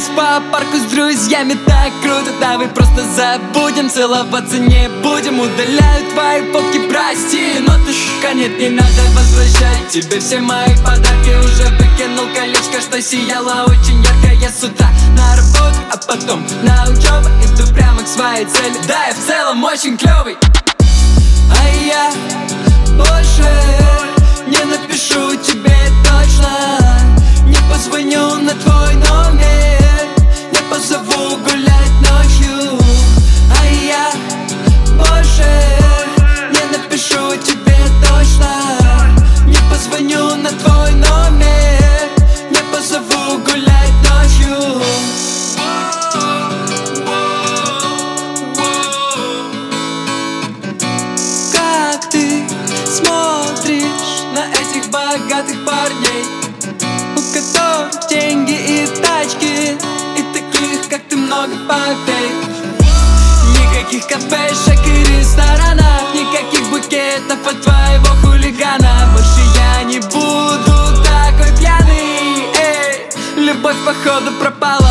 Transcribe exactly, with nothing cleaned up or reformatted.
Прогуляюсь по парку с друзьями, так круто. Давай просто забудем, целоваться не будем. Удаляю твои фотки, прости, но ты шука, нет, не надо возвращать. Тебе все мои подарки, уже выкинул колечко, что сияло очень ярко. Я с утра на работу, а потом на учебу. Иду прямо к своей цели, да, я в целом очень клёвый. А я больше не напишу тебе точно, не позвоню на твой номер, не позову гулять ночью. А я больше не напишу тебе точно, не позвоню на твой номер, не позову гулять ночью. Как ты смотришь на этих богатых парней, у которых деньги и тачки, и таких, как ты, много попей. Никаких кафешек и ресторанов, никаких букетов от твоего хулигана. Больше я не буду такой пьяный, эй. Любовь походу пропала.